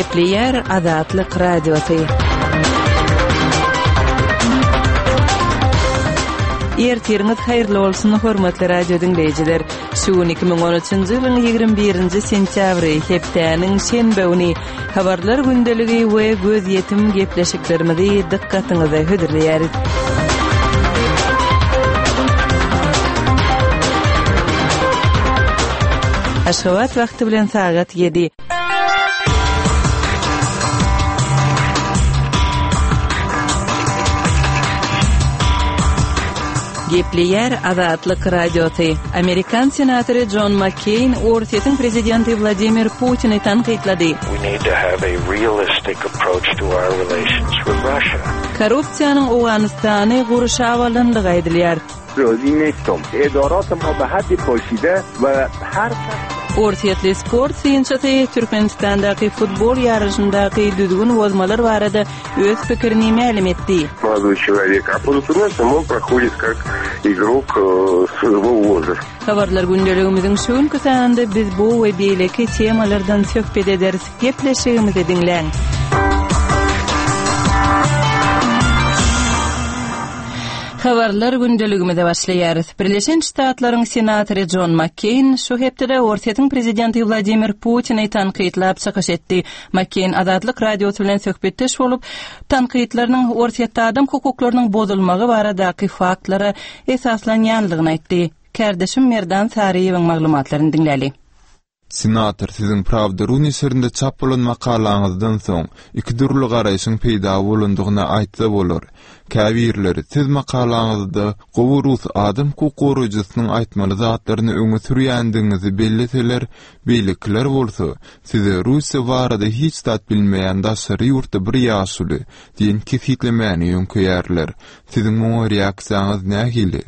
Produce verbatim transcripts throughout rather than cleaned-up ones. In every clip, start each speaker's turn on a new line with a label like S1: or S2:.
S1: Gepli yer Azatlyk radiosu. Ertiriniz hayırlı olsun hormatly radio dinleyijiler. Şu iki ming on üçinji ýylyň ýygrimi birinji sentýabry hepdeniň şenbe güni habarlar gündeligi we göz ýetim gepleşiklerimizi dikkatyňyza hödürleýäris. Aşgabat wagty bilen sagat yedi. Gepli yer Azatlyk radiosu. Amerikan senatory John McCain Ortiýetiň prezidenti Vladimir Putin'i tanqidlady.
S2: We need to have a realistic approach to our relations with Russia.
S1: Korrupsiýanyň Owganystany guruşa awalandygy aýdylýar.
S3: ادارات ما به حد پاشیده و هر
S1: Ortiýetli sport synçaty Türkmenistandaky futbol ýarışyndaky düzgün bozmalar barada öz pikirini ma'lum etdi.
S4: Молодой человек, а по документам он проходит как игрок своего возраста.
S1: Habarlar gündeligimiziň şuň kysanda biz bu we beýleki temalardan söhbet ederiz. Gepleşigimizi dinleň. Habarlar gündeligimizde başlaýarys. Birleşen Ştatlaryň senatory John McCain şu hepde Ortiýetiň prezidenti Vladimir Putin'i tanqidlap çykyş etdi. McCain Azatlyk radiosu bilen söhbetdeş bolup, tanqidlarynyň Ortiýetde adam hukuklarynyň bozulmagy baradaky faktlara esaslanýanlygyny aýtdy. Kardeşim Merdan Sariýewiň maglumatlaryny dinläli.
S5: Senator sizin Pravda Runisöründe çap bolan makalaňyzdan soň iki durly garaýşyň peýda bolandygyna aýtsa bolar. Käbirler siz makalaňyzda gowy Rus adam hukukyjysynyň aýtmaly zatlaryny öňe sürýändiňizi belleseler, beýlikler bolsa, size Russiýa barada hiç zat bilmeýän daşary ýurtda bir ýaşuly diýen kesitlemäni ýönkeýärler. Siziň bu reaksiýaňyz nähili?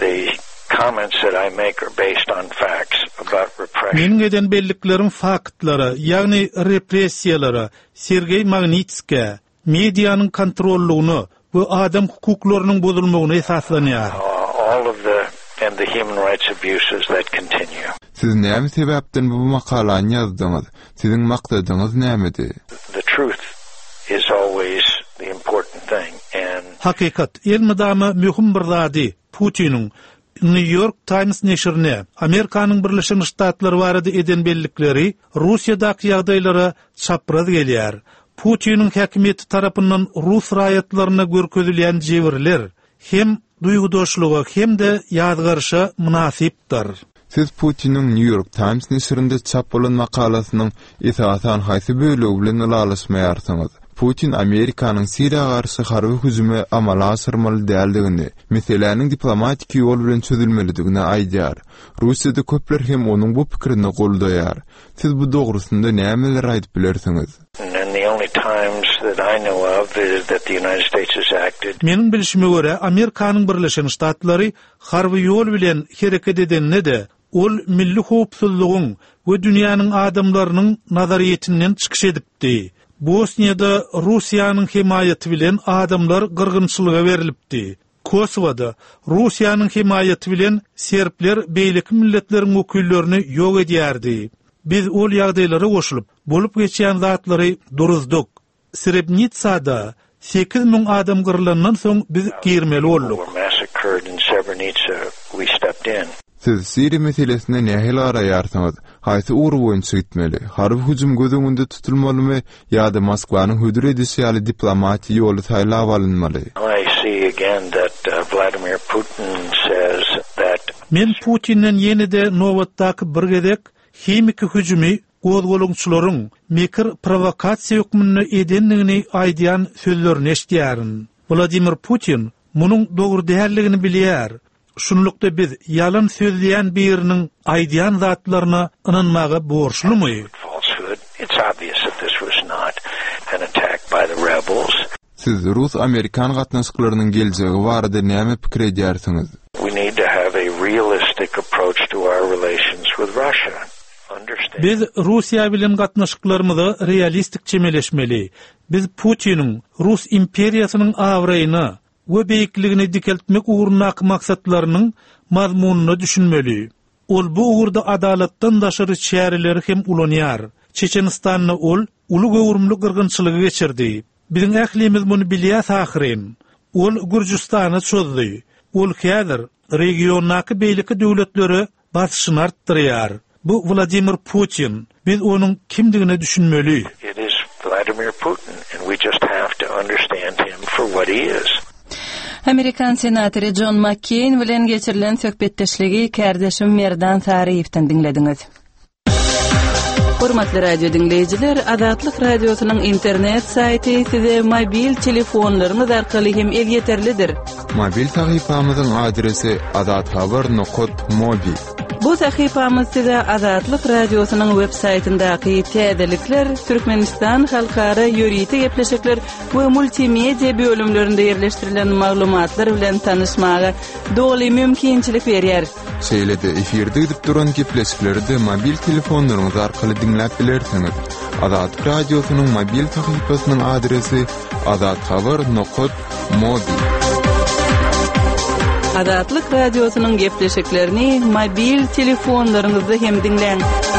S2: Comments that I make are based on facts about repression.
S6: Men geden belliklerin faktlara, ýagny repressiýalara, Sergey Magnitski mediýanyň kontrollugyny we adam hukuklarynyň bozulmagyna esaslanýar.
S2: All of the and the human rights abuses that continue.
S5: Siz näme sebäpden bu makalany ýazdyňyz? Siziň maksadyňyz nämedi?
S2: The truth is always the important thing, and
S6: Hakykat elmidama möhüm bir zady. Putin'in New York Times neşrine Amerikanyň Birleşen Ştatlary barada eden bellikleri Russiýadaky ýagdaýlara çapraz gelýär. Putin'in häkimeti tarapyndan Rus raýatlaryna görkezilýän jebirler hem duýgudoşlugy hem de ýazgarşa münasipdir.
S5: Siz Putin'in New York Times neşrinde çap bolan makalasynyň esasan haýsy bölegi bilen alaşmaýarsyňyz? Putin Amerikanyň Siriýa garşy harby hüjüme amala asyrmaly däldigini, meseleniň diplomatik ýol bilen çözülmelidigini aýdýar. Russiýada köpler hem onuň bu pikirini goldaýar. Siz bu dogrusynda nämeler aýdyp bilersiňiz?
S2: and the only times that I know of is that the United States has acted.
S6: Meniň bilişime görä Amerikanyň Birleşen Ştatlary harby ýol bilen hereket edende de ol milli howpsuzlygyň we dünýäniň adamlarynyň nazariýetinden çykyş edipdi. Bosniýada Russiýanyň himayeti bilen adamlar gyrgynçylyga berilipdi. Kosowada Russiýanyň himayeti bilen serbler beýlik milletleriň wekillerini ýok edýärdi. Biz ol ýagdaýlara goşulyp, bolup geçýän zatlary duruzdyk. Srebrenicada sekiz ming adam gyrlandan soň biz girmeli bolduk.
S2: Massacred in Srebrenica, we stepped in.
S5: Siz Siriýa meselesine nähili araýarsyňyz? Haýsy ugur boýunça gitmeli? Harby hüjüm gözüňünde tutulmalymy ýa-da Moskwanyň hödür edişýäli diplomatiýa ýoly taýlap alynmaly?
S2: I see again that uh, Vladimir Putin says that
S6: Men Putin'den ýene-de nowatdaky bir gedek hemiki hüjümi gozgolunçylaryň mekir provokasiýa hukmyny edenligini aýdýan sözlerini eşdýärin. Vladimir Putin munyň dogry däldigini bilýär. Şunlukda biz yalan sözleyen birinin aýdýan zatlaryna inanmagy borçlumy?
S2: It's obvious that this was not an attack by the rebels.
S5: Siz Rus-Amerikan gatnaşyklarynyň geljegi barada näme pikir edýärsiňiz?
S2: We need to have a realistic approach to our relations with Russia.
S6: Biz Russiýa bilen gatnaşyklarymyzy realistik çemeleşmeli. Biz Putin'in Rus imperiýasynyň awraýyny we beýikligini dikeltmek uğruna maksatlarynyň mazmunyny düşünmeli. Ol bu uğurda adalatdan daşary şäherleri hem ulanýar. Çeçenistanyny ol ulu gowurumly gyrgynçylygy geçirdi. Biziň ählimiz muny bilýär tahyrin. Ol Gürjistana çözdi. Ol häzir regionnaky beýleki döwletleri basyşyny artdyrýar. Bu Vladimir Putin. Biz onuň kimdigini düşünmeli.
S2: It is Vladimir Putin, and we just have to understand him for what he is.
S1: Amerikan senatory John McCain bilen geçirilen söhbetdeşligi kardeşim Merdan Sarıyev'den dinlediniz. Hormatly radio dinleyijiler, Azatlyk radiosynyň internet saýty size mobil telefonlaryňyz arkaly hem yeterlidir.
S5: Mobil sahypamyzyň adresi azathabar nokta mobi.
S1: Bu sahypamyz size Azatlyk radiosynyň web saýtyndaky täzelikler, Türkmenistan halkara ýöriti gepleşikler we multimedia bölümlerinde ýerleşdirilen maglumatlar bilen tanışmaga doly mümkinçilik berýär.
S5: Şeýlede efirde gidip duran gepleşikleri mobil telefonlaryňyz arkaly dinläp bilersiňiz. Azatlyk radiosynyň mobil sahypasynyň adresi azathabar nokta mobi.
S1: Azatlyk radiosynyň gepleşiklerini mobil telefonlaryňyzda hem dinleň.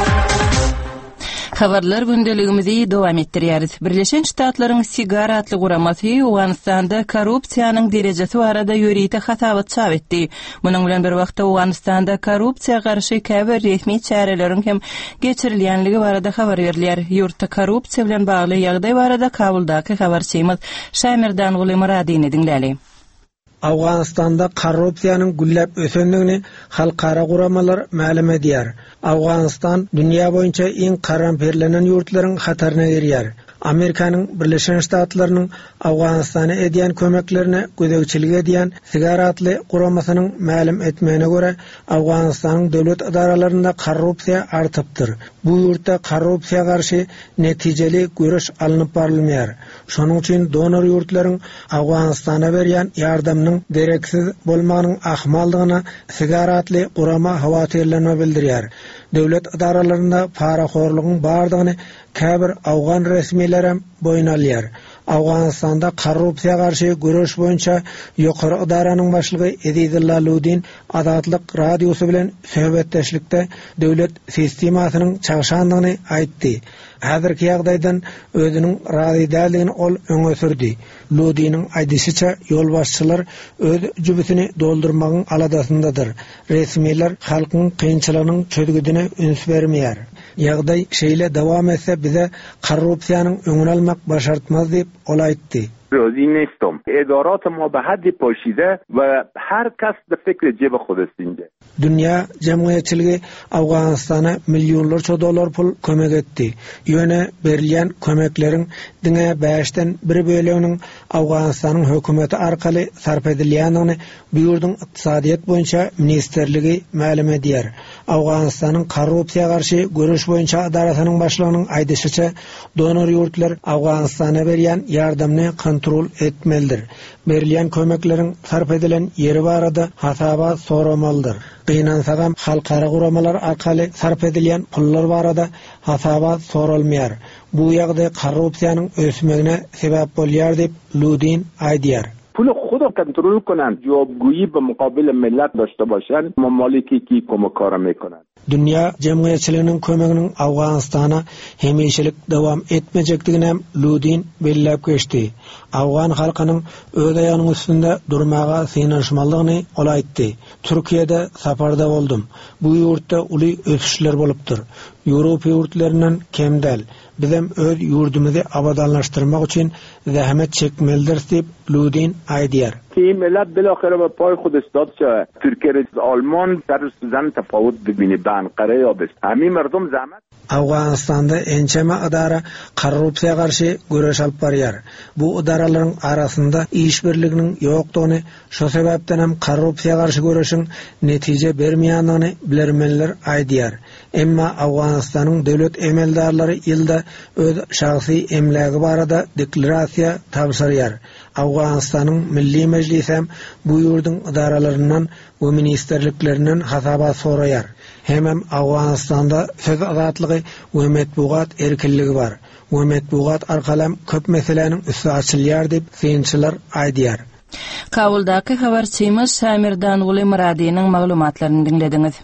S1: Habarlar gündeligimizi dowam etdirýäris. Birleşen Ştatlaryň sigara atly guramasy Awganistanda korrupsiýanyň derejesi barada ýörite hasabat çap etdi. Munyň bilen bir wagtda Awganistanda korrupsiýa garşy käbir resmi çäreleriň hem geçirilýänligi barada habar berilýär. Ýurtda korrupsiýa bilen bagly ýagdaý barada Kabuldaky habarçymyz Şamirdan Gulymaradiňi dinläli.
S7: Awganistanda korrupsiýanyň güllep ösendigini halkara guramalar ma'lum edýär. Awganistan dünýä boýunça iň karamperlenen ýurtlaryň hataryna girýär. Amerikanyň Birleşen Ştatlarynyň Awganistana edýän kömeklerine gödegçilik edýän sigara atly guramasynyň ma'lum etmegine görä, Awganistanyň döwlet idaralarynda korrupsiýa artypdyr. Bu ýurtda korrupsiýa garşy netijeli görüş alınıp barylmýar. Şonuň üçin donor ýurtlaryň Awganistana berýän ýardamynyň dereksiz bolmagynyň ahmaldygyna sigara atly gurama hawatyrlanyny bildirýär. Döwlet idaralarynda paraxorlygyň bardygyny käbir Awgan resmiýetleri boyun alýar. Awganistanda korrupsiýa garşy görüş boýunça ýokary idaranyň başlygy Edidullah Ludin Azatlyk radiosy bilen söhbetdeşlikde döwlet sistemasynyň çagşandygyny aýtdy. Häzirki ýagdaýdan özüniň razy däldigini ol öňe sürdi. Ludiniň aýdyşyça ýolbaşçylar öz jübüsini doldurmagyň aladasyndadyr. Resmiýetler halkyň kynçylygynyň çözgüdine üns bermeýär. Ýagdaý şeýle dawam etse bize korrupsiýanyň öňüni almak başartmaz diýip ol aýtdy.
S3: راضی نیستم. ادارات ما به حد پاشیده و هر کس به فکر جیب خودش اینجا.
S7: Dünya cemiyetçiligi Awganistana milyonlarca dolar pul kömek etdi. Ýöne berilýän kömeklerin diňe beşden bir böleginiň Awganistanyň hökümeti arkaly sarf edilýändigini bu ýurdun ykdysadyýat boýunça ministerligi ma'lum edýär. Awganistanyň korrupsiýa garşy görüş boýunça adarasynyň başlygynyň aýdyşyça donor ýurtlar Awganistana berýän ýardamny kontrol etmelidir. Berilýän kömekleriň sarf edilen ýeri barada hasabat soramalydyr. Gynansagan halkara guramalar arkaly sarf edilýän pullar barada hasabat soralmaýar. Bu ýagdaý korrupsiýanyň ösmegine sebäp bolýar diýip Ludin aýdýar.
S3: پول خود را کنترل کنند، جوابگویی به مقابل ملت داشته باشند، ممالکی که کمکار میکنند.
S7: Dünya cemiyetçiliginiň kömeginiň Awganistana hemişelik dowam etmejekdigine Ludin belläp geçdi. Awgan halkynyň öz aýanyň üstünde durmaga synanyşmalygyny ol aýtdy. Türkiýede saparda boldum. Bu ýurtda uly ösüşler bolupdyr. Ýewropa ýurtlarynyň kemdel. Bizem öz ýurdumuzy abadanlaşdyrmak üçin zähmet çekmelidir diýip Ludin aýdýar.
S3: که این ملت بالاخره به پای خود استاد شد. ترکیه و آلمان در سوزن تفاوت ببینه به انقره یا بست. همین مردم زحمت
S7: Awganistanda ençeme idara korrupsiýa garşy görüş alyp barýar. Bu idaralaryň arasynda iş birliginiň ýokdugyny, şo sebäpden hem korrupsiýa garşy görüşiň netije bermeýändigini bilermenler aýdýar. Emma Awganistanyň döwlet emeldarlary ýylda öz şahsy emlägi barada deklarasiýa tapşyrýar. Awganistanyň Milli Mejlisi hem bu ýurdun idaralaryndan we ministerliklerinden hasabat soraýar. Hemem Awganistanda söz azatlygy we metbuat erkinligi bar. We metbuat arkalam köp meseleniň üstü açylýar diýip synçylar aýdýar.
S1: Kabuldaky habarçymyz Samirdan Gulymaradiňiň maglumatlaryny dinlediňiz.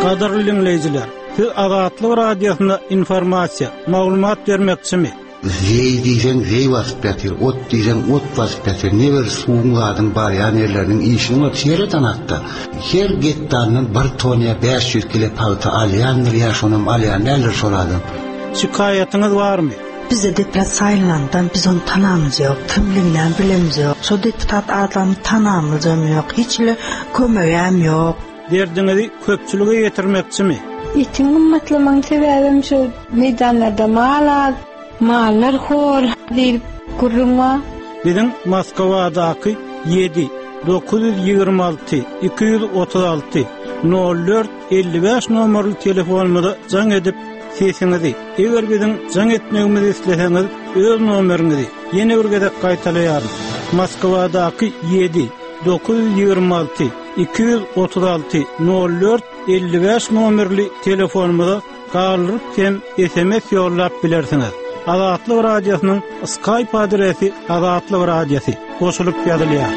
S6: Qadarly dinleyijiler, siz Azatlyk radiosunda informasiya, maglumat bermekçimi?
S8: Zey diýsen zey wasyp ýatyr, ot diýsen ot wasyp ýatyr. Neber suwun gadyň bar ýanerleriniň işini ýere tanatdy. Her getdandan bir toniýa beş yüz kilo palta alýandyr, ýaşonam alýanlar soradım.
S6: Şikayatyňyz barmy?
S9: Bizde deputat saylandan biz onu tanamız yok, kimliğinden bilemiz yok. So deputat adamı tanamız yok, hiçli kömöýem yok.
S6: Derdiňizi köpçülüge ýetirmekçimi?
S10: Ýetim gymmatlaryň sebäbim şu meydanlarda mal, mallar hor diýip gurrunma.
S6: Biziň Moskwadaky yedi dokuz yüz ýygrima alty iki yüz otuz alty nol dört elli beş nomerli telefonumyza jaň edip sesiňizi, eger biziň jaň etmegimizi isleseňiz, öz nomeriňizi ýene bir gezek gaýtalaýarys. Moskwadaky yedi dokuz yüz ýygrima alty iki yüz otuz alty nol dört elli beş nomerli telefonumyza galyp hem S M S ýollap bilersiňiz. Azatlyk radiosynyň Skype adresi Azatlyk radiosy goşulyp ýazylýar.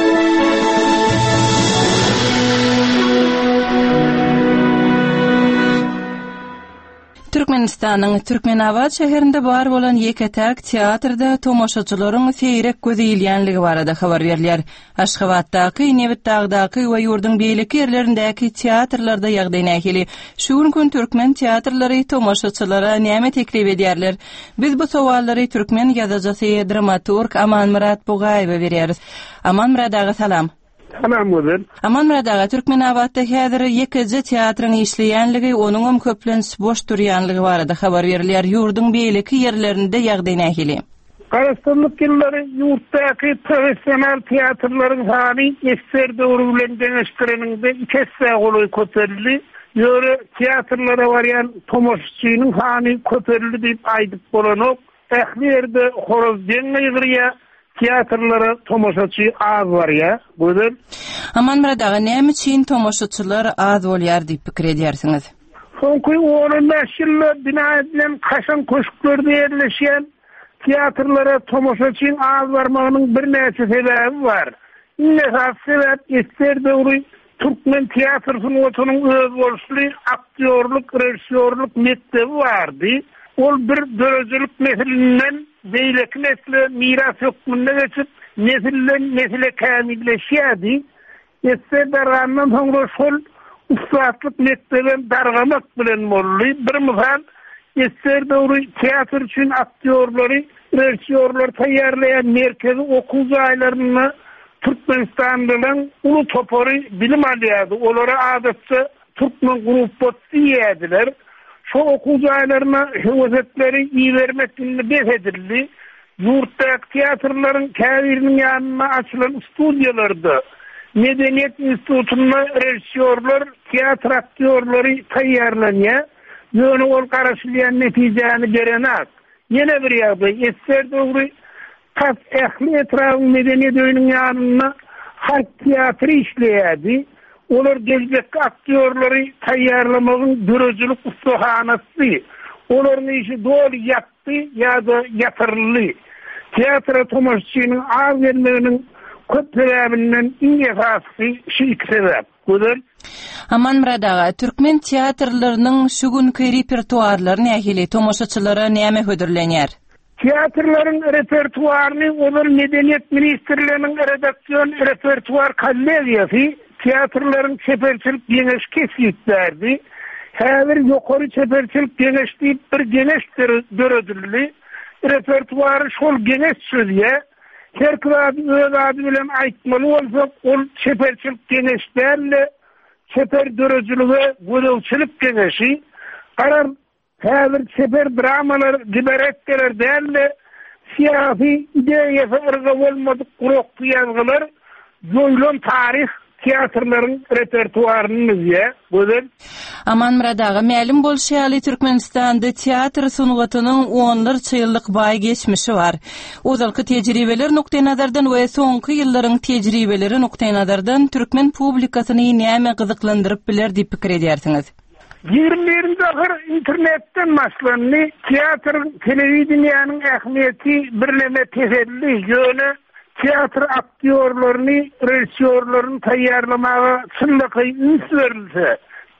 S1: Türkmenistanyň Türkmenabad şäherinde bar bolan Ýeketäk teatrda tomoşaçylaryň seýrek gözýilýänligi barada habar berilýär. Aşgabatdaky, Nebitdagdaky we ýurdun beýleki ýerlerindäki teatrlarda ýagdaý nähili. Şu gün türkmen teatrlary tomoşaçylara näme teklip edýärler? Biz bu sowallary türkmen ýazajysy, dramaturg Aman Murat Bugaýew berýäris. Aman Murat aga salam.
S11: Salam gözür.
S1: Aman Murat aga, Türkmenabadda häzir ýekiji teatryň işleýänligi, onuň köplens boş durýanlygy barada habar berilýär. Ýurdun beýleki ýerlerinde ýagdaý nähili?
S11: Garaşdyrlyk ýyllary ýurtdaky professional teatrlaryň sany esser döwrü bilen deňeşdireninde iki hisse goly köperildi. Ýöre teatrlara barýan tomoşçynyň sany köperildi diýip aýdyp bolanok. Ähliýerde horoz deňeýgirýär. Teatrlara tomoşaçy az var ya, gözür.
S1: Aman Murat aga, näme üçin tomoşaçylar az bolýar diýip pikir edýärsiňiz?
S11: Soňky on beş ýyllar bina edilen kaşan köşklerde ýerleşýän teatrlara tomoşaçyň az barmagynyň bir näçe sebäbi bar. Näçe sebäp esser döwrü türkmen teatr sunuwatynyň öz bolşly aktyorluk, rejissörlük mektebi bardy. Ol bir dörözülük nesilinden beýleki nesle miras hukmunda geçip nesilden nesile kamilleşýärdi. Etse darandan soňra şol ustatlyk mektebin dargamak bilen boldy. Bir misal, esser döwrü teatr üçin aktyorlary, rejissörler taýýarlaýan merkezi okuw aýlaryny Türkmenistan'dan ulu topary bilim alýardy. Olara adatça Türkmen gruppaty ýerdiler. Şu okuw aýlaryna höwetleri iýermekini behedildi. Ýurtdaky teatrlaryň käbiriniň ýanyna açylan studiýalarda Medeniýet institutyna rejissörler, teatr aktyorlary taýýarlanýar. Ýöne ol garaşylýan netijäni berenak. Ýene bir ýagdaý, esser döwrü tas ähli etrawyň medeniýet öýüniň ýanyna halk teatry işleýärdi. Olar gelecek aktyorlary taýýarlamagyň dörözülük ustahanasy. Olaryň işi dol ýatdy ýa-da ýatyrly. Teatra tomoşçynyň az gelmeginiň köp sebäbinden iň esasy şu iki sebäp. Gözür.
S1: Aman Murat aga, türkmen teatrlarynyň şu günki repertuarlary nähili, tomoşaçylara näme hödürlenýär?
S11: Teatrlaryň repertuaryny olar Medeniýet ministrliginiň redaksion repertuar kollegiýasy teatrlaryň çeperçilik geňeş kesiplerdi. Häzir ýokary çeperçilik geňeş diýip bir geňeş dörödildi. Repertuary şol geňeş sözýe. Her kim öz ady bilen aýtmaly bolsa, ol çeperçilik geňeşlerle çeper döröjüligi, gözegçilik geňeşi. Garar häzir çeper dramalar, liberetteler dälle siyasi ideýasy ırga bolmadyk gurukly ýazgylar, ýoýlan tarih teatrlaryň repertuaryny ýa, gözür.
S1: Aman Murat aga, mälim bolşýaly Türkmenistanda teatr sunuwatynyň onlarça ýyllyk baý geçmişi bar. Ozalky tejribeler nokta nazardan we soňky ýyllaryň tejribeleri nokta nazardan türkmen publikasyny näme gyzyklandyryp biler diýip pikir edýärsiňiz?
S11: Ýerlerinde ahir internetden başlandy, teatr, telewizionyanyň ähmiýeti birleme teselli ýöne teatr aktyorlaryny, rejissörlerini taýýarlamaga çyndyky üns berilse,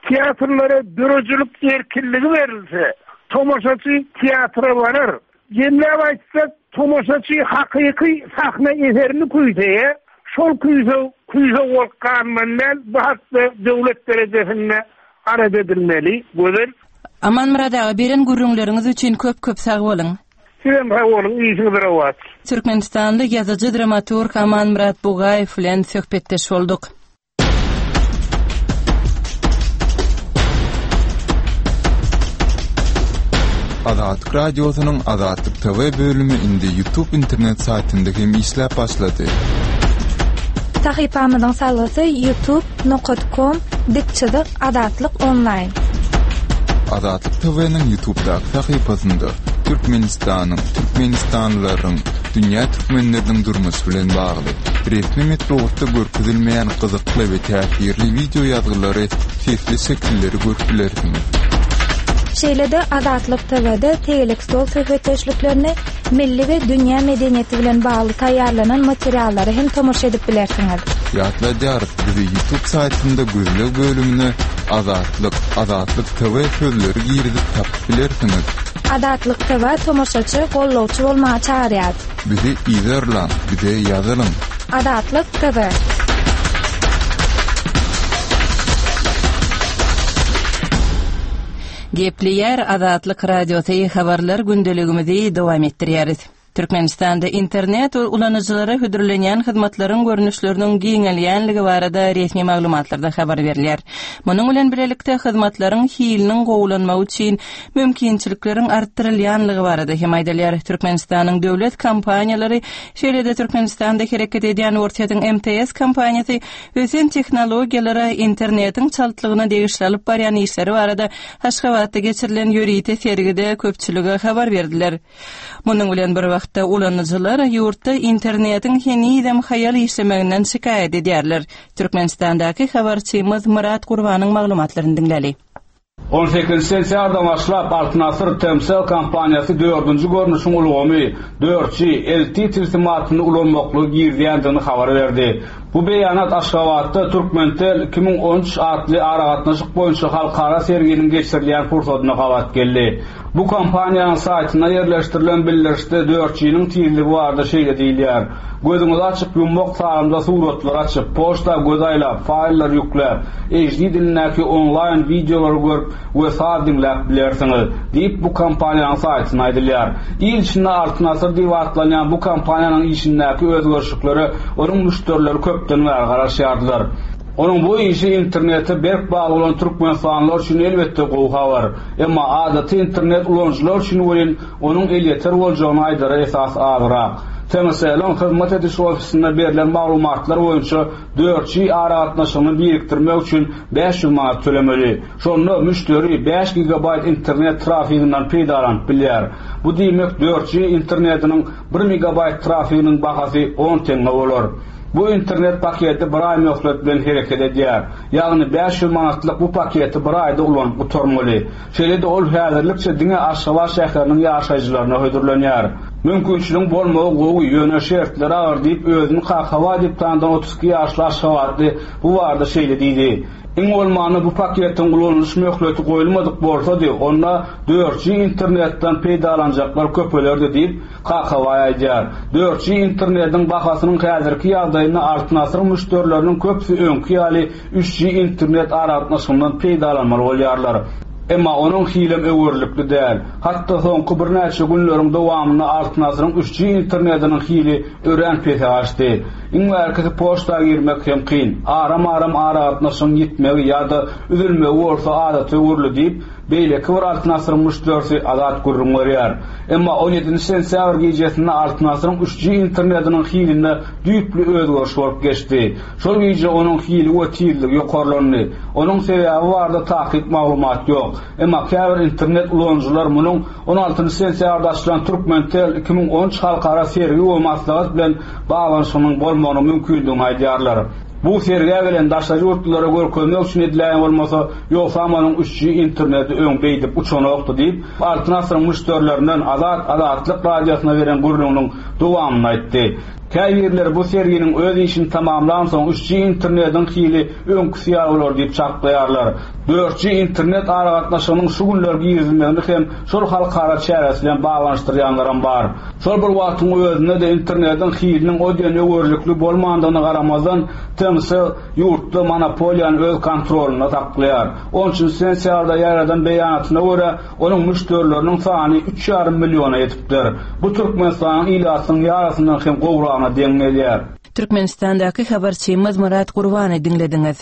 S11: tiyatrlara döröcülük erkinligi verilse, tomoşaçı tiyatra varır. Jemläp aýtsak, tomoşaçy hakyky sahna eserini kuýsaýa, şol kuýsa kuýsa bolkanman bu hakda döwlet derejesinde arad edilmeli. Gözel.
S1: Aman Murad ağa, beren gurrunlaryňyz üçin köp-köp sag bolun.
S11: Siz sag bolun, iýsiniz birawat.
S1: Türkmenistanly ýazyjy dramaturg Aman Murad Bugaýew bilen söhbetdeş bolduk.
S5: Azatlyk radiosynyň Azatlyk T V bölümi indi YouTube internet saytynda hem işläp başlady.
S12: Tahypamyzyň salgysy youtube nokta com dikçilik Azatlyk online.
S5: Azatlyk T V'niň YouTube'daky tahypasynda Türkmenistanyň, Türkmenistanlylaryň, dünýä türkmenleriniň durmuşy bilen bagly resmi metodda görkezilmeýän gyzykly we täsirli video ýazgylary, sesli şekilleri görüpilersiniz.
S12: Şeýlede Azatlyk T V'de tegelik stol söhbetleşliklerini milli we dünýä medeniýeti bilen bagly taýýarlanan materiallary hem tomoşa edip bilersiňiz.
S5: Ýatlaýar, bizi YouTube saytynda gözlek bölümine Azatlyk, Azatlyk T V sözleri girizip tapyp bilersiňiz.
S12: Azatlyk T V tomoşaçy, gollawçy bolmagy çağırýar.
S5: Bizi izlerler, bize ýazalym.
S12: Azatlyk T V.
S1: Gepleýär Azatlyk radiosy habarlar gündeligimizi dowam etdirýäris. Türkmenistanda internet ulanyjylara hödürlenýän hyzmatlaryň görnüşleriniň giňelýänligi barada resmi maglumatlarda habar berilýär. Munyň bilen birlikde hyzmatlaryň hiliniň gowulanmagy üçin mümkinçilikleriň artdyrylýanlygy barada hem aýdylýar. Türkmenistanyň döwlet kompaniýalary, şeýlede Türkmenistanda hereket edýän Ortaýatyň M T S kompaniýasy ösen tehnologiýalara internetiň çaltlygyna degişli alyp barýan işleri barada Haşgabatda geçirilen ýörüýte sergide köpçüligi habar berdiler. Munyň bilen bir wagtda ulanyjylar ýurtda internetiň henidem haýal işlemeginden şikaýet edýärler. Türkmenistandaky habarçymyz Murat Gurbanyň maglumatlaryny dinleli.
S13: on sekizinji sentýabrdan başlap Altınasır Temsel kampaniýasy dördünji görnüşiň ulgamy dört G L T tilsimatyny ulanmaklygy girýändigini habar berdi. Bu beýanat Aşgabatda Türkmentel iki bin on üç adly aragatnaşyk boýunça halkara serginiň geçirilýän fursatyna gabat geldi. Bu kampaniýanyň saytyna ýerleşdirilen bildirişde dört G'niň tiyinligi barada şeýle diýilýär. Gözüňizi açyp ýummak saramda suratlar açyp, poçta göz aýlap, faýllar ýükläp, H D dilindäki online videolar görüp we saz dinläp bilersiňiz diýip bu kampaniýanyň saytyna aýdylýar. İl içinde Altınasır diýip atlanýan bu kampaniýanyň işindäki özgörüşlikleri onuň müşterileri köpden bäri garaşýardylar. Onun bu işi internete berk bağlı olan Türkmenistanlar üçün elbette gowy bar. Emma adaty internet ulanjylar üçün bolýan onun el ýeter boljagyny aýdara esas azyrak. Temselen hyzmat ediş ofisinde berilen maglumatlar boýunça dört G aragatnaşygyny biriktirmek üçin beş ýyl manat tölemeli. Şonda müşteri beş gigabayt internet trafiginden peýdalanyp bilýär. Bu diýmek dört G internetiniň bir megabayt trafiginiň bahasy on teňe bolar. Bu internet paketi bir ay möhlet bilen hereket edýär. Ýagny beş ýyl manatlyk bu paketi bir aýda ulanyp oturmaly. Şeýle-de ol häzirlikçe diňe Aşgabat şäheriniň ýaşaýjylaryna hödürlenýär. Mümkinçilik bolmagy gowy ýöne şertleri agyr diýip özüni Kakava diýip tanıdan otuz iki ýaşly Aşgabatly bu barada şeýle diýdi. Iň bolmany bu paketiň ulanyş möhleti goýulmadyk bolsa-da, onda dört G internetden peýdalanjaklar köpelerdi diýip Kakava aýdýar. dört G internetiň bahasynyň häzirki ýagdaýyna Altınasır müşterileriniň köpsi öňkü ýaly üç G internet aragatnaşygynyň peýdalanmaly bolýarlar. Emma onun hilem öwürlikli däl. Hatda soňky bir näçe günleriň dowamyna Altınasyr'yň üç G internetiniň hili ören pete açdy. Iň merkezi poçta girmek hem kyn. Aram-aram aragatnaşygyň ýitmegi ýa-da üzülmegi bolsa adaty öwürli diýip beýle kıvır Altınasyr'yň müşterisi adat gurrun berýär. Emma on ýedinji sentýabr gecesinde Altınasyr'yň üç G internetiniň hilinde düýpli özgörüş bolup geçdi. Şol gece onuň hili we tiyinligi ýokarlandy. Onuň sebäbi barada takyp maglumat ýok. Emma käbir internet ulanjylar munyň on altynji sentýabrda açylan Türkmentel iki bin on üç halkara sergi we maslahat bilen baglanyşynyň bolmagyny mümkindigini aýdýarlar. Bu sergiye gelen daşlaryň ýurtlara görkezmek üçin edilýän bolmasa, ýoksa amanyň üç G interneti öň beýdip uçanokdy diýip Altınasır müşterilerinden Azat Azatlyk radiosyna beren gurrunlyň dowamyny aýtdy. Käýerler bu serginiň öz işini tamamlan soň üç G internetiň hili öňkü ýaly bolar diýip çaklaýarlar. dörtçi internet aragatnaşygynyň şu günlergi ýüzünde hem şol halkara çäres bilen baglanşdyrýanlaram bar. Şol bir wagtyň özünde de internetin hiyiliniň o döne öwürlükli bolmandygyna garamazdan temsil ýurtda monopoliýany öz kontrolyna taklaýar. Onun üçin sensiýalda ýaradan beýanatyna görä onuň müşterileriniň sany üç ýarym milliona ýetipdir. Bu Türkmenistan'ın ilasynyň ýarasyndan hem gowragyna deň gelýär.
S1: Türkmenistan'daky habarçymyz Murat Gurbany dinlediňiz.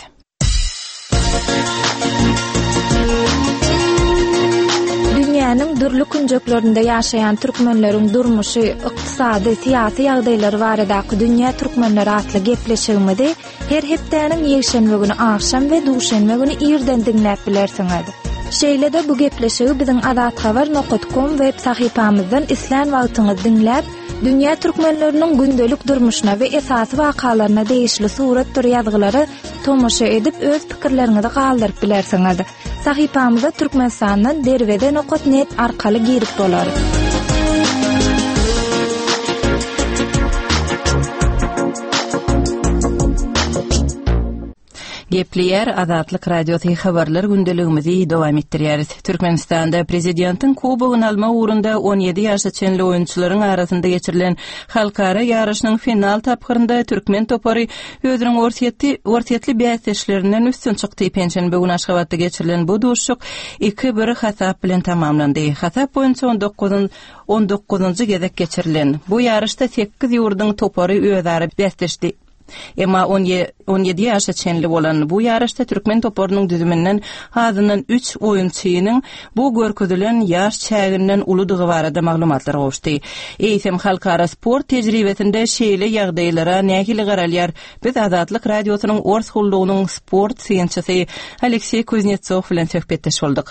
S12: Dünýäniň dürli künjeklerinde ýaşaýan türkmenleriň durmuşy, ykdysady, syýasy ýagdaýlary baradaky dünýä türkmenleri atly gepleşigimizde her hepdäniň ýeşenme güni akşam we duşanma güni ýerden dinläp bilersiňiz. Şeýle-de bu gepleşigi biziň adat habar nokta com web sahypamyzdan islan wagtyňyzy dinläp, dünýä türkmenleriniň gündelik durmuşyna we esasy wakalaryna değişli suratlar ýazgylary tomoşa edip öz pikirleriňizi galdyryp bilersiňiz. Sahypamyzda Türkmenistandan derwede nokta net arkaly girip bolar.
S1: Gepleyer Adatlyk radiosy habarlar gündeligimizi dowam etdirýäris. Türkmenistanda prezidentiň kubogyny alma uğrunda on ýedi ýaşa çenli oýunçylaryň arasynda geçirilen halkara ýarışynyň final tapgyrynda türkmen topary özüniň orsiýetli orsiýetli bäsleşlerinden üstün çykdy. Pençenbe gün Aşgabatda geçirilen bu duşuk iki bir hasap bilen tamamlandy. Hasap boýunça on dokuzunçy gezek geçirilen bu ýarışda sekiz ýurdyň topary özleri bäsleşdi. Emma on ýedi ýaşa çenli bolan bu ýarışda türkmen toporynyň düzüminden hazynyň üç oýunçynyň bu görkezülen ýaş çäginden uludygy barada maglumatlar gowşdy. Eýsem halkara sport tejribesinde şeýle ýagdaýlara nähili garalýar. Biz Adatlyk radiosynyň Ors hullugynyň sport syýançysy Aleksey Kuznetsow bilen söhbetdeş boldyk.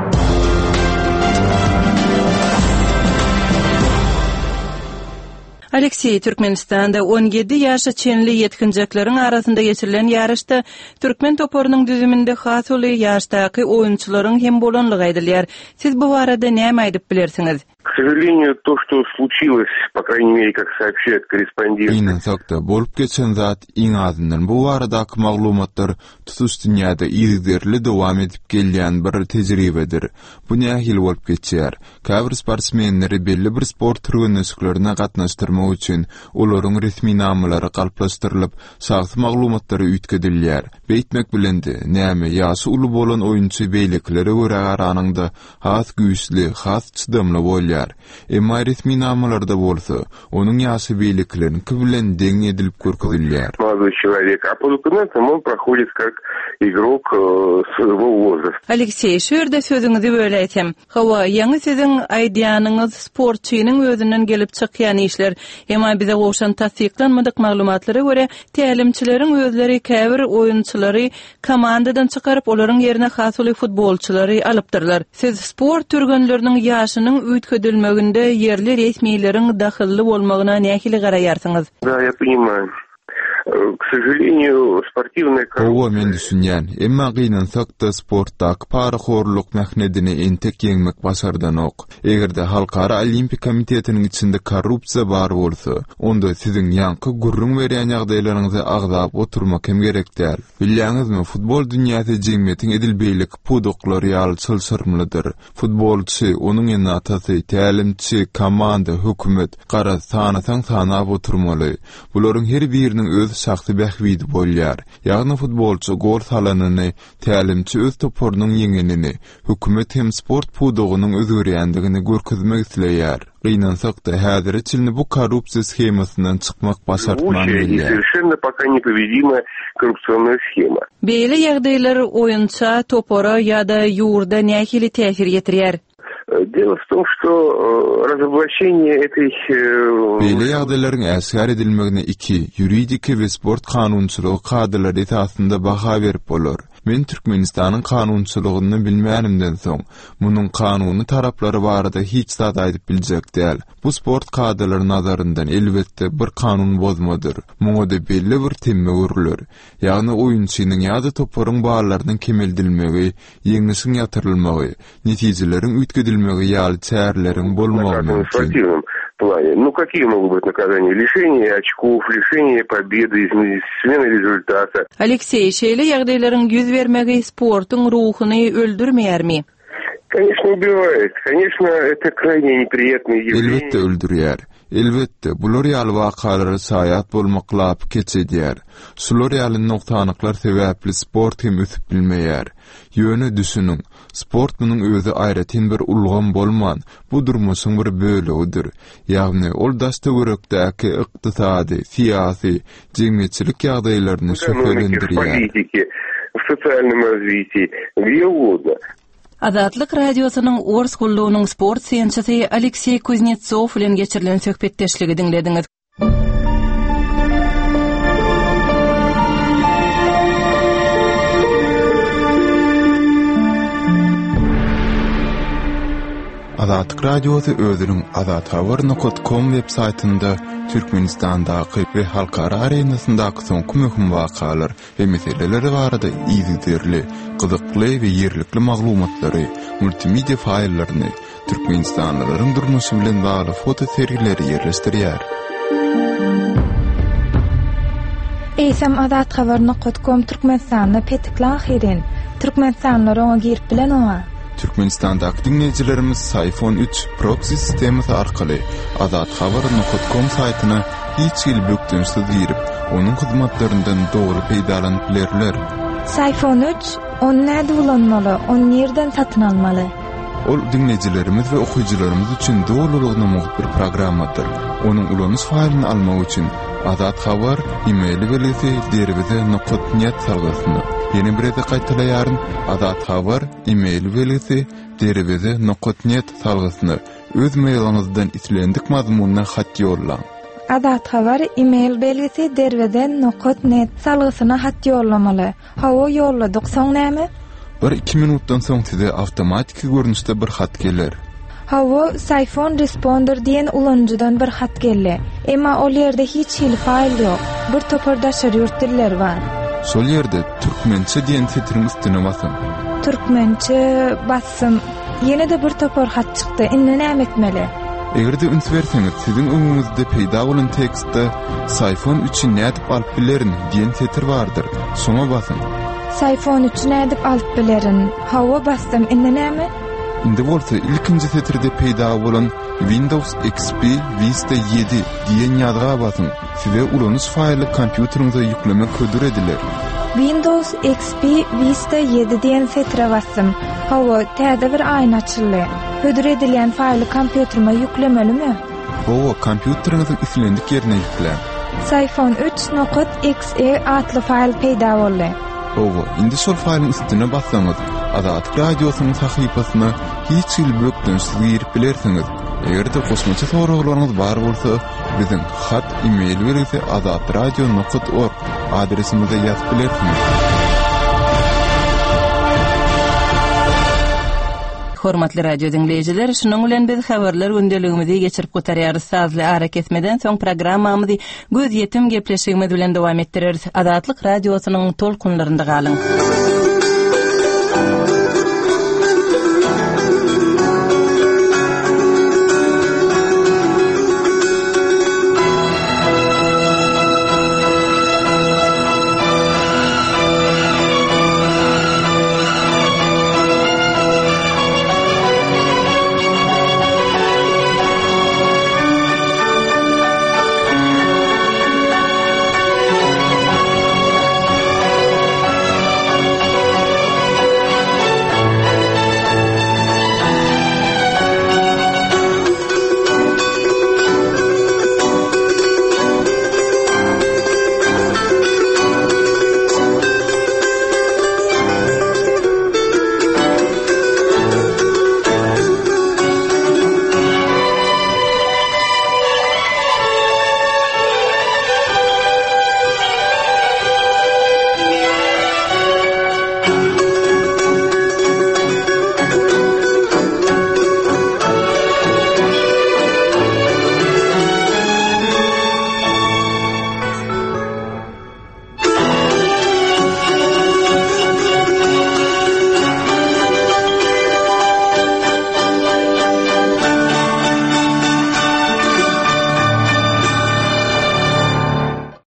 S1: Aleksey, Türkmenistan'da on ýedi ýaşa çenli ýetkinjekleriň arasynda geçirilen ýarışda türkmen toporynyň düzüminde has boly ýaşdaky oýunçylaryň hem bolanlygy aýdylýar. Siz bu barada näme aýdyp bilersiňiz?
S4: К сожалению, то, что случилось, по крайней мере, как сообщают корреспонденты.
S5: Ýyny sakda bolup geçen zat iň azyndan bu baradaky maglumatlar tutuş dünýäde ýygyderli dowam edip gelýän bir tejribedir. Bu nähili bolup geçýär. Käbir sportsmenleri belli bir sport türüne gatnaşdyrmak üçin olaryň resmi namlary galplaşdyrylyp, sagty maglumatlary üýtgedilýär. Beýtmek bilendi, näme ýaşy uly bolan oýunçy beýleklere görä garanyňda has güýçli, has çydamly bolýar. Emma resmi namlarda bolsa, onuň ýaşy beýleklerini bilen deň edilip görkezilýär.
S4: Молодой человек, а по документам он проходит как игрок своего возраста.
S1: Aleksey, şu ýerde sözüňizi böle etjem. Hawa, ýaňy siziň aýdýanyňyz sportçynyň özünden gelip çykýan işler, emma bize gowşan tasdiklanmadyk maglumatlara görä, tälimçileriň özleri käbir oýunçylary komandadan çykaryp olaryň ýerine has boly futbolçylary alypdyrlar. Siz sport türgenleriniň ýaşynyň üýtgedilmeginde yerli resmiýetleriň dahilli bolmagyna nähili garaýarsyňyz?
S4: Да, я понимаю. К сожалению, спортивная
S5: коррупция... Owa men düşünýän, emma gynansak-da sportdaky paraxorluk mähnedini entek ýeňmek basardan ok. Egerde Halkara Olimpik Komitetiniň içinde korrupsiýa bar bolsa, onda siziň ýanky gurrun berýän ýagdaýlaryňyzy agzap oturmak hem gerekdir. Bilýäňizmi, futbol dünýäde jemgyýetiň edilbeýlik pudoklary ýaly çylsyrmlydyr. Futbolçy, onuň ýanatasy, tälimçi, komanda, hökümet gara sanasaň sanap oturmaly. Bularyň her biriniň öz şahsy bähwidi bolýar. Ýagny futbolçy gol salanyny, tälimçi öz toporynyň ýeňenini, hökümet hem sport pudogynyň özgörýändigini görkezmek isleýär. Gynansak-da häzir çylny bu korrupsiýa schemasyndan çykmak başartman
S4: gelýär. Совершенно пока непобедимая коррупционная схема.
S1: Beýle ýagdaýlar oýunça, topora ýa-da ýurda nähili täsir ýetirýär?
S4: Дело в том, что разоблачение этой...
S5: Beýle ýagdaýlaryň äsgär edilmegine iki, ýuridik we sport kanunçylygy kadrlary esasynda baha berip bolar. Men Türkmenistanyň kanunçylygyny bilmänimden soň, munyň kanuny taraplary barada hiç zat aýdyp biljek däl. Bu sport kadrlaryň nazaryndan elbetde bir kanun bozmadyr. Muňa da belli bir temme görüler. Ýagny oýunçynyň ýa-da toparyň baglarynyň kemeldilmegi, ýeňişiň ýatyrylmagy, netijeleriň üýtgedilmegi ýaly çäreleriň bolmagy mümkin.
S4: плане. Ну, какие могут быть наказания? Лишение очков, лишение победы, смена результата.
S1: Алексей, şeýle ýagdaýlaryň ýüz bermegi sportuň ruhuny öldürmeýärmi?
S4: Конечно, убивает. Конечно, это крайне неприятное явление.
S5: Elbette öldürýär. Elbette, bular ýaly wakalary saýat bolmaklap keçedýär. Sular ýaly noktanyklar sebäpli sport hem ötüp bilmeýär. Ýöne düşünüň, sport munyň özü aýratyn bir ulgan bolman, bu durmuşyň bir bölegidir. Ýagny ol dasta görekdäki ykdysady, siýasy, jemgyýetçilik ýagdaýlaryny şöhretlendirýär.
S4: Политики, в социальном развитии, где угодно.
S1: Azatlyk radiosynyň Ors gullugynyň sport seýençisi Aleksey Kuznetsov bilen geçirilen söhbetdeşligi diňlediňiz.
S5: Azatlyk radiosu özüniň azat habar nokta com web saytynda Türkmenistandaky we halkara arenasyndaky soňky möhüm wakalar we meseleleri barada ýygyderli, gyzykly we ýerlikli maglumatlary, multimedia faýllaryny, türkmenistanlylaryň durmuşy bilen bagly foto serileri ýerleşdirýär.
S12: Eýsem azat habar nokta com Türkmenistanyny petikla ahirin. Türkmenistanlylar oňa girip bilen oňa.
S5: Türkmenistandaky dinleýijilerimiz iPhone üç proxy sistemisi arkaly azat habar nokta com saýtyna hiç ýyl bökdünsiz girip, onuň hyzmatlaryndan dogry peýdalanyp bilerler.
S12: iPhone üç, onu näde bulanmaly, onu nerden satyn almaly?
S5: Ol dinleýijilerimiz we okuwçylarymyz üçin dogrulygyna muhit bir programmadyr. Onuň ulanys faýlyny almak üçin azat habar e-mail belgisi derbize nokta net salgysyny. Yeni bir ede gaýtalaýaryn azat habar e-mail belgisi derbize nokta net salgysyny öz mailyňyzdan islendik mazmununa hat ýollaň.
S12: Azat habar e-mail belgisi derbize nokta net salgysyna hat ýollamaly. Hawa ýolladyk soň näme?
S5: Bir iki minutdan soň size awtomatik görnüşde bir hat geler.
S12: Hawa iPhone responder diýen ulanjydan bir hat geldi. Emma ol ýerde hiç hil faýl ýok. Bir topardaşar ýurtdiller bar.
S5: Şol ýerde türkmençe diýen setiriň üstüne basym.
S12: Türkmençe bassym. Ýene de bir topar hat çykdy. Indi näme etmeli?
S5: Egerde üns berseňiz, siziň öňüňizde peýda bolan tekstde iPhone üçin nädip alyp bilerin diýen setir bardyr. Şoňa basym.
S12: iPhone üçin nädip alyp bilerin. Hawa bassym. Indi näme?
S5: Indi bolsa ilkinji setirde peýda bolan Windows X P Vista yedi diýen ýazga basym. Size ulanys faýly kompýuteriňize ýüklemek ködür ediler.
S12: Windows X P Vista yedi diýen setire bassym. Hawa täze bir aýna açyldy. Ködür edilen faýly kompýuterime ýüklemelimi?
S5: Hawa kompýuteriňiziň islendik ýerine ýüklen.
S12: iPhone üç nokta X E atly faýl peýda boldy.
S5: Hawa indi şol faýlyň üstüne bassaňyz, Azat radiosynyň sahypasyna hiç ýyl bökdünsiz girip bilersiňiz. Egerde kosmaça soraglaryňyz bar bolsa, biziň hat e-mail berýärse azat radio nokta org adresimize ýazyp bilersiňiz.
S1: Hormatly radio dinleyijiler, şunuň bilen biz habarlar gündeligimizi geçirip gotarýarys. Sazly ara kesmeden soň programmamyzy göz ýetim gepleşigimiz bilen dowam etdireriz. Azatlyk radiosynyň tolkunlarynda galyň.